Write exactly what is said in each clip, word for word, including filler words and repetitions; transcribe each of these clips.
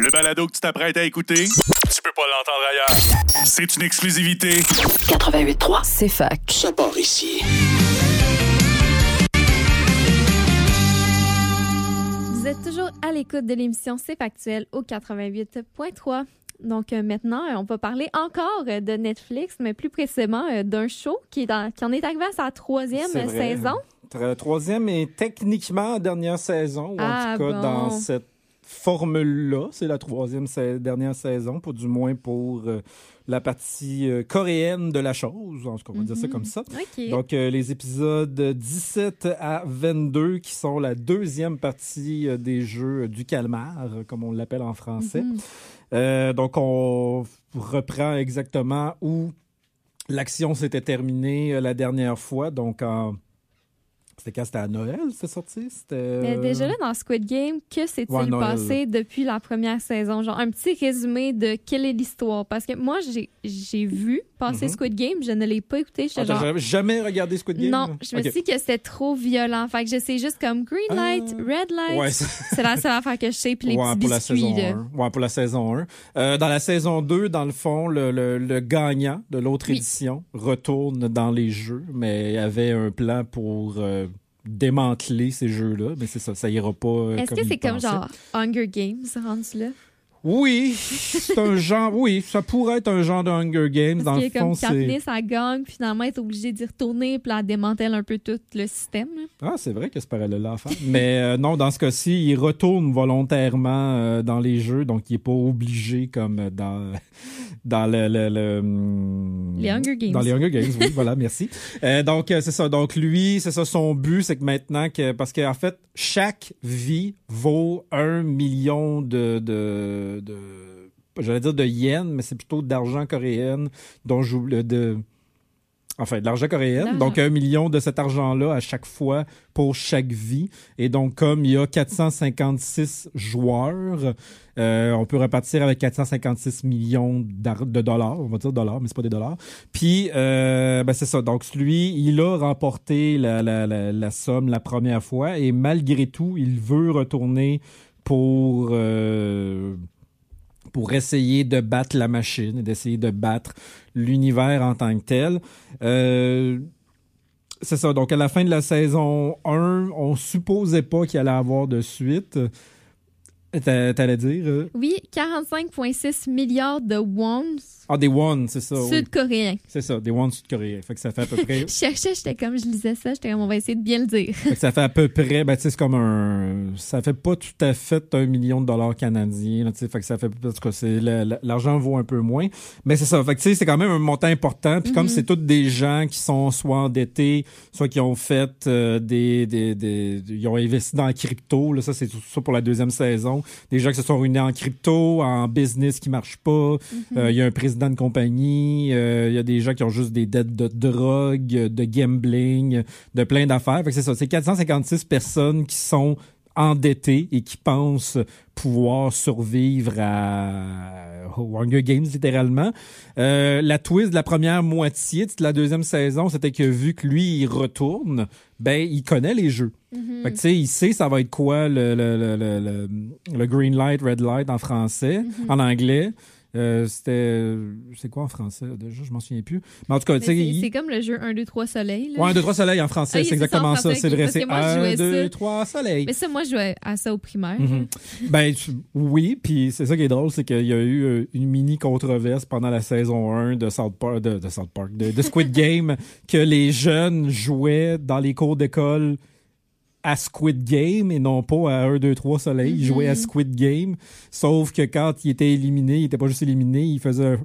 Le balado que tu t'apprêtes à écouter, tu peux pas l'entendre ailleurs. C'est une exclusivité. quatre-vingt-huit point trois, c'est fac. Ça part ici. Vous êtes toujours à l'écoute de l'émission C'est factuel au quatre-vingt-huit point trois. Donc euh, maintenant, euh, on va parler encore euh, de Netflix, mais plus précisément euh, d'un show qui, est dans, qui en est arrivé à sa troisième C'est vrai. saison. Tra- Troisième et techniquement dernière saison, ou Ah, en tout cas bon. dans cette formule-là, c'est la troisième sa- dernière saison, pour du moins pour euh, la partie euh, coréenne de la chose, en tout cas on va dire ça comme ça. OK. Donc euh, les épisodes dix-sept à vingt-deux qui sont la deuxième partie euh, des jeux du calmar, euh, comme on l'appelle en français. Mhm. Euh, donc on reprend exactement où l'action s'était terminée euh, la dernière fois, donc en... C'était quand? C'était à Noël, c'est sorti? C'était... Mais déjà là, dans Squid Game, que s'est-il Ouais, Noël. passé depuis la première saison? Genre un petit résumé de quelle est l'histoire. Parce que moi, j'ai, j'ai vu passer Mhm. Squid Game, je ne l'ai pas écouté. J'étais Ah, t'as genre... jamais- jamais regardé Squid Game? Non, je me Ok. suis dit que c'était trop violent. Fait que je sais juste comme green light, Ah. red light. Ouais, c'est... C'est la seule affaire que je sais. Puis les Ouais, petits pour la biscuits. saison là. un. Ouais, pour la saison un. Euh, dans la saison deux, dans le fond, le, le, le gagnant de l'autre Oui. édition retourne dans les jeux, mais il avait un plan pour euh, démanteler ces jeux-là. Mais c'est ça, ça ira pas euh, Est-ce comme que il c'est comme pensait. genre Hunger Games rendu là? Oui, c'est un genre... Oui, ça pourrait être un genre de Hunger Games. Parce dans qu'il le y a comme fond, c'est... Katniss, elle gagne, puis finalement, elle est obligée d'y retourner, puis elle démantèle un peu tout le système. là. Ah, c'est vrai que ce parallèle-là à faire. Mais euh, non, dans ce cas-ci, il retourne volontairement euh, dans les jeux, donc il n'est pas obligé comme dans, dans le, le, le, hum, Les Hunger Games. Dans les Hunger Games, oui, voilà, merci. Euh, donc, euh, c'est ça. Donc, lui, c'est ça, son but, c'est que maintenant, que, parce qu'en fait, chaque vie vaut un million de... de, de j'allais dire de yens, mais c'est plutôt d'argent coréen, dont je de Enfin, de l'argent coréen. L'argent. Donc, un million de cet argent-là à chaque fois pour chaque vie. Et donc, comme il y a quatre cent cinquante-six joueurs, euh, on peut repartir avec quatre cent cinquante-six millions de dollars. On va dire dollars, mais c'est pas des dollars. Puis, euh, ben c'est ça. Donc, lui, il a remporté la, la, la, la somme la première fois. Et malgré tout, il veut retourner pour... Euh, pour essayer de battre la machine et d'essayer de battre l'univers en tant que tel. Euh, c'est ça. Donc, à la fin de la saison un, on supposait pas qu'il allait avoir de suite. T'a- T'allais dire? euh? Oui, quarante-cinq virgule six milliards de wons Ah, des won, c'est ça. oui. sud-coréens. C'est ça, des won sud-coréens. Fait que ça fait à peu près... Je cherchais, j'étais comme, je lisais ça, j'étais comme, on va essayer de bien le dire. Fait que ça fait à peu près, ben, tu sais, c'est comme un... Ça fait pas tout à fait un million de dollars canadiens, là, tu sais. Fait que ça fait, en tout cas, c'est, le- le- l'argent vaut un peu moins. Mais c'est ça. Fait que, tu sais, c'est quand même un montant important. Puis comme Mhm. c'est tous des gens qui sont soit endettés, soit qui ont fait euh, des, des, des, ils ont investi dans la crypto, là, ça, c'est tout ça pour la deuxième saison. Des gens qui se sont ruinés en crypto, en business qui marche pas. Euh, Il y a un président de compagnie. euh, Il y a des gens qui ont juste des dettes de drogue, de gambling, de plein d'affaires. Fait que c'est ça. C'est quatre cent cinquante-six personnes qui sont endettées et qui pensent pouvoir survivre à aux Hunger Games, littéralement. Euh, la twist de la première moitié de la deuxième saison, c'était que vu que lui, il retourne, ben, il connaît les jeux. Mhm. Fait que, tu sais, il sait ça va être quoi le, le, le, le, le, le green light, red light en français, en anglais. Euh, c'était... C'est quoi en français, déjà? Je m'en souviens plus. Mais en tout cas, Mais tu sais... C'est, il- c'est comme le jeu un, deux, trois soleil. Là. Ouais, un, deux, trois soleils en français, Ah, c'est c'est ça, exactement en ça. français, C'est ok, vrai, parce c'est que moi, je un, jouais deux, ça. trois soleils. Mais ça, moi, je jouais à ça au primaire. Mhm. Ben, tu- oui, puis c'est ça qui est drôle, c'est qu'il y a eu euh, une mini controverse pendant la saison un de South Park, de, de South Park, de, de Squid Game, que les jeunes jouaient dans les cours d'école à Squid Game et non pas à un, deux, trois soleil. Ils jouaient à Squid Game, sauf que quand il était éliminé, il était pas juste éliminé, il faisait un...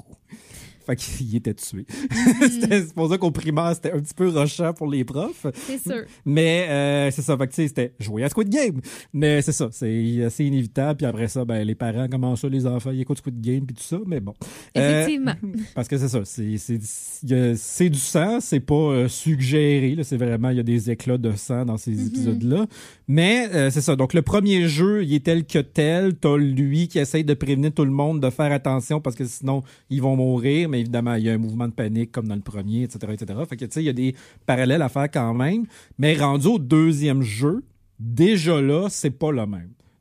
Fait qu'il était tué. C'était- c'est pour ça qu'au primaire, c'était un petit peu rushant pour les profs. C'est sûr. Mais euh, c'est ça, fait que tu sais, c'était jouer à Squid Game. Mais c'est ça, c'est assez inévitable. Puis après ça, ben les parents, comment ça, les enfants, ils écoutent Squid Game puis tout ça. Mais bon. Euh, Effectivement. parce que c'est ça, c'est, c'est, il y a- c'est du sang, c'est pas euh, suggéré. Là, c'est vraiment, il y a des éclats de sang dans ces Mm-hmm. épisodes-là. Mais euh, c'est ça, donc le premier jeu, il est tel que tel. T'as lui qui essaye de prévenir tout le monde de faire attention parce que sinon, ils vont mourir. Mais évidemment, il y a un mouvement de panique comme dans le premier, et cetera, et cetera. Fait que, tu sais, il y a des parallèles à faire quand même. Mais rendu au deuxième jeu, déjà là, c'est pas le même.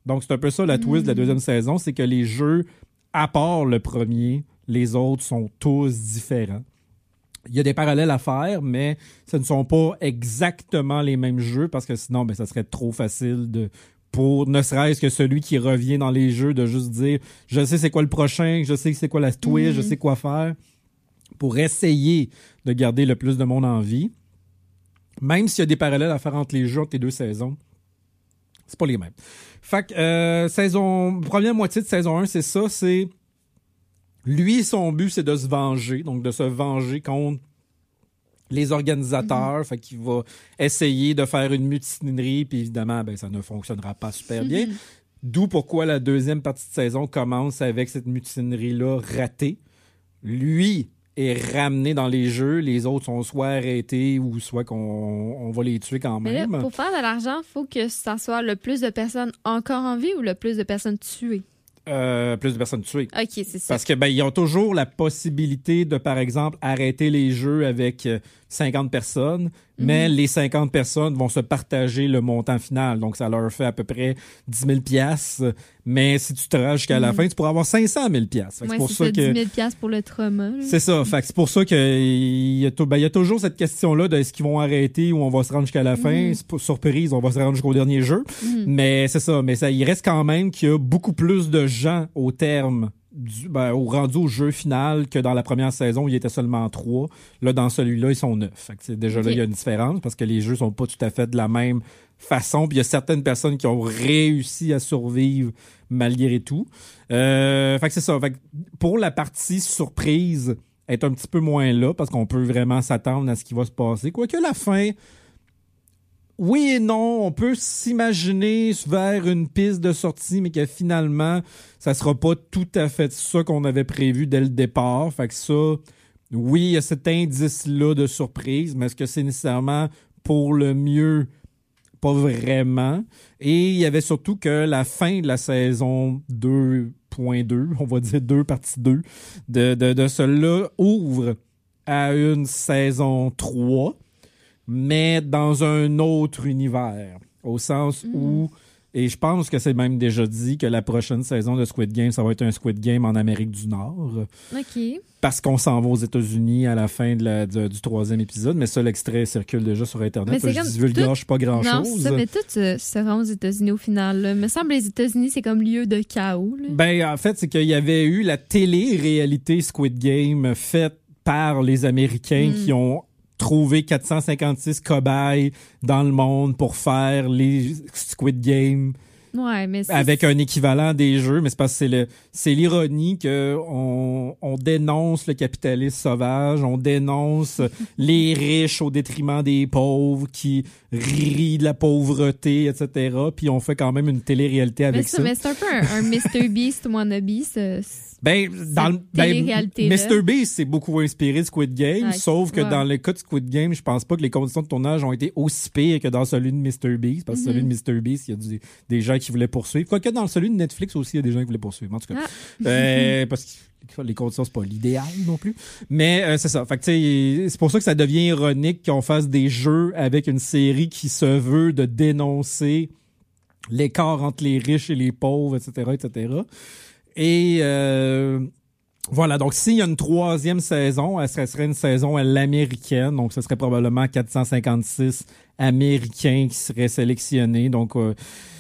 Donc, c'est un peu ça la twist de la deuxième saison, c'est que les jeux, à part le premier, les autres sont tous différents. Il y a des parallèles à faire, mais ce ne sont pas exactement les mêmes jeux parce que sinon, ben, ça serait trop facile de, pour ne serait-ce que celui qui revient dans les jeux, de juste dire « Je sais c'est quoi le prochain, je sais c'est quoi la twist, mm-hmm. je sais quoi faire », pour essayer de garder le plus de monde en vie. Même s'il y a des parallèles à faire entre les jeux, entre les deux saisons, c'est pas les mêmes. Fait que, euh, saison, première moitié de saison un, c'est ça, c'est... Lui, son but, c'est de se venger, donc de se venger contre les organisateurs. Mm-hmm. Fait qu'il va essayer de faire une mutinerie, puis évidemment, ben, ça ne fonctionnera pas super mm-hmm. bien. D'où pourquoi la deuxième partie de saison commence avec cette mutinerie-là ratée. Lui est ramené dans les jeux, les autres sont soit arrêtés ou soit qu'on on va les tuer quand même. Mais là, pour faire de l'argent, il faut que ça soit le plus de personnes encore en vie ou le plus de personnes tuées? Euh, plus de personnes tuées. OK, c'est ça. Parce que ben ils ont toujours la possibilité de, par exemple, arrêter les jeux avec euh, cinquante personnes, mm-hmm. mais les cinquante personnes vont se partager le montant final. Donc, ça leur fait à peu près dix mille piastres. Mais si tu te rends jusqu'à mm-hmm. la fin, tu pourras avoir cinq cent mille piastres. Ouais, c'est pour c'est ça, ça que dix mille piastres pour le trauma. Là. C'est ça. Fait que c'est pour ça qu'il y, ben, y a toujours cette question-là de est-ce qu'ils vont arrêter ou on va se rendre jusqu'à la fin. Mm-hmm. C'est pas surprise, on va se rendre jusqu'au dernier jeu. Mm-hmm. Mais c'est ça. Mais ça, il reste quand même qu'il y a beaucoup plus de gens au terme Du, ben, au rendu au jeu final que dans la première saison où il y était seulement trois. Là, dans celui-là, ils sont neuf. Fait que c'est, déjà okay. Là, il y a une différence parce que les jeux sont pas tout à fait de la même façon. Puis il y a certaines personnes qui ont réussi à survivre malgré tout. Euh, fait que c'est ça. Fait que pour la partie surprise, être un petit peu moins là parce qu'on peut vraiment s'attendre à ce qui va se passer. Quoique la fin... Oui et non, on peut s'imaginer vers une piste de sortie, mais que finalement, ça sera pas tout à fait ça qu'on avait prévu dès le départ. Fait que ça, oui, il y a cet indice-là de surprise, mais est-ce que c'est nécessairement pour le mieux? Pas vraiment. Et il y avait surtout que la fin de la saison deux point deux, on va dire deux partie deux, de, de, de cela ouvre à une saison trois. Mais dans un autre univers, au sens mmh. où, et je pense que c'est même déjà dit que la prochaine saison de Squid Game, ça va être un Squid Game en Amérique du Nord. OK. Parce qu'on s'en va aux États-Unis à la fin de la, de, du troisième épisode, mais ça, l'extrait circule déjà sur Internet. Mais c'est je comme, divulgage pas grand-chose. Non, c'est ça, mais tout se, se rend aux États-Unis au final. Là. Il me semble que les États-Unis, c'est comme lieu de chaos. Là. Ben, en fait, c'est qu'il y avait eu la télé-réalité Squid Game faite par les Américains mmh. qui ont trouver quatre cent cinquante-six cobayes dans le monde pour faire les Squid Game ouais, mais c'est... avec un équivalent des jeux. Mais c'est parce que c'est, le, c'est l'ironie qu'on on dénonce le capitalisme sauvage, on dénonce les riches au détriment des pauvres qui rient de la pauvreté, et cetera. Puis on fait quand même une télé-réalité avec mais ça, ça. Mais c'est un peu un, un mister Beast wannabe, ça. Ben, dans le, ben, mister Beast, c'est beaucoup inspiré de Squid Game, okay. sauf que ouais. dans le cas de Squid Game, je pense pas que les conditions de tournage ont été aussi pires que dans celui de mister Beast, parce que mm-hmm. celui de mister Beast, il y a du, des gens qui voulaient poursuivre. Quoique dans celui de Netflix aussi, il y a des gens qui voulaient poursuivre. En tout cas, ah. euh, parce que les conditions, c'est pas l'idéal non plus. Mais euh, c'est ça. Fait que, c'est pour ça que ça devient ironique qu'on fasse des jeux avec une série qui se veut de dénoncer l'écart entre les riches et les pauvres, et cetera, et cetera. Et euh, voilà, donc s'il y a une troisième saison, elle serait, serait une saison à l'américaine, donc ce serait probablement quatre cent cinquante-six Américains qui seraient sélectionnés. Donc, euh,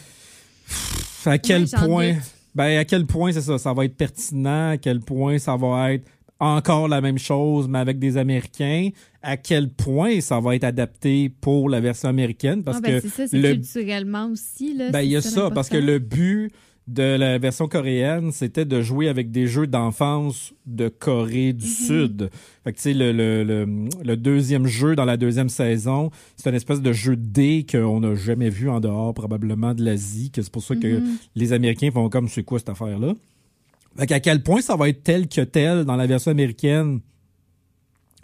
à quel oui, point, ben à quel point c'est ça, ça va être pertinent, à quel point ça va être encore la même chose, mais avec des Américains, à quel point ça va être adapté pour la version américaine, parce ah ben que c'est ça, c'est le, culturellement aussi là. Ben il y a ça, parce que le but de la version coréenne, c'était de jouer avec des jeux d'enfance de Corée du mm-hmm. Sud. Fait que tu sais, le, le, le, le deuxième jeu dans la deuxième saison, c'est une espèce de jeu de dés qu'on n'a jamais vu en dehors probablement de l'Asie, que c'est pour ça mm-hmm. que les Américains font comme c'est quoi cette affaire-là. Fait qu'à quel point ça va être tel que tel dans la version américaine,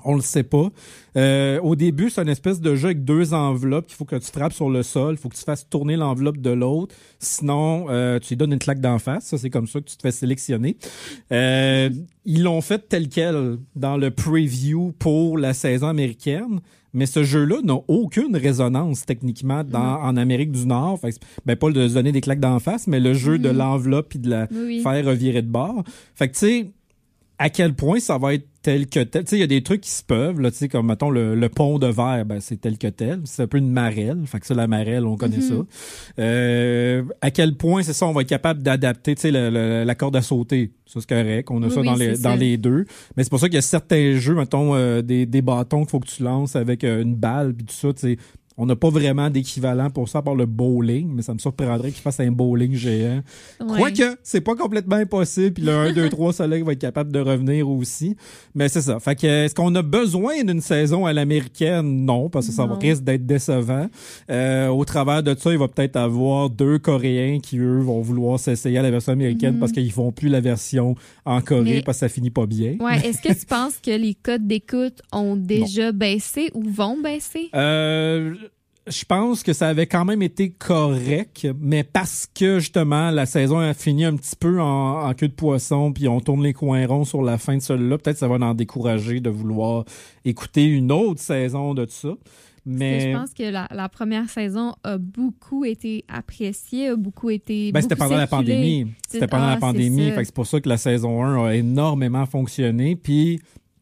On le sait pas. Euh, au début, c'est une espèce de jeu avec deux enveloppes qu'il faut que tu frappes sur le sol. Il faut que tu fasses tourner l'enveloppe de l'autre. Sinon, euh, tu lui donnes une claque d'en face. Ça, c'est comme ça que tu te fais sélectionner. Euh, ils l'ont fait tel quel dans le preview pour la saison américaine. Mais ce jeu-là n'a aucune résonance techniquement dans, mmh. en Amérique du Nord. Fait que, ben, pas de se donner des claques d'en face, mais le jeu mmh. de l'enveloppe puis de la oui. faire revirer de bord. Fait que, tu sais, à quel point ça va être tel que tel. Tu sais, il y a des trucs qui se peuvent, là, tu sais, comme, mettons, le, le pont de verre, ben, c'est tel que tel. C'est un peu une marelle. Fait que ça, la marelle, on connaît mm-hmm. ça. Euh, à quel point, c'est ça, on va être capable d'adapter, tu sais, le, le, la corde à sauter. Ça, c'est correct. On a oui, ça dans, oui, les, dans les deux. Mais c'est pour ça qu'il y a certains jeux, mettons, euh, des, des bâtons qu'il faut que tu lances avec euh, une balle puis tout ça, tu sais. On n'a pas vraiment d'équivalent pour ça, à part le bowling, mais ça me surprendrait qu'il fasse un bowling géant. Ouais. Quoique, c'est pas complètement impossible, puis le un, deux, trois soleil va être capable de revenir aussi. Mais c'est ça. Fait que, est-ce qu'on a besoin d'une saison à l'américaine? Non, parce que ça non. risque d'être décevant. Euh, au travers de ça, il va peut-être avoir deux Coréens qui, eux, vont vouloir s'essayer à la version américaine mm-hmm. parce qu'ils font plus la version en Corée mais... parce que ça finit pas bien. Ouais. Est-ce que tu penses que les codes d'écoute ont déjà non. baissé ou vont baisser? Euh... Je pense que ça avait quand même été correct, mais parce que justement la saison a fini un petit peu en, en queue de poisson, puis on tourne les coins ronds sur la fin de celle-là, peut-être ça va en décourager de vouloir écouter une autre saison de tout ça. Mais je pense que la, la première saison a beaucoup été appréciée, a beaucoup été ben, beaucoup c'était pendant circulée. la pandémie. C'était pendant ah, la pandémie, c'est, fait que c'est pour ça que la saison un a énormément fonctionné, puis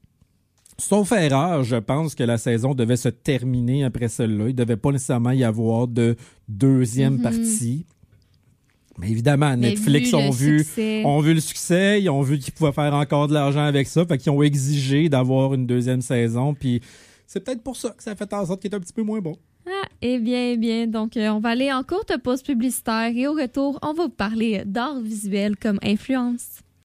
sauf erreur, je pense que la saison devait se terminer après celle-là. Il ne devait pas nécessairement y avoir de deuxième mm-hmm. partie. Mais évidemment, Mais Netflix vu ont, vu, ont vu le succès, ils ont vu qu'ils pouvaient faire encore de l'argent avec ça, fait qu'ils ont exigé d'avoir une deuxième saison. Puis c'est peut-être pour ça que ça a fait en sorte qu'il est un petit peu moins bon. Ah, eh bien, eh bien. Donc, euh, on va aller en courte pause publicitaire et au retour, on va vous parler d'art visuel comme influence.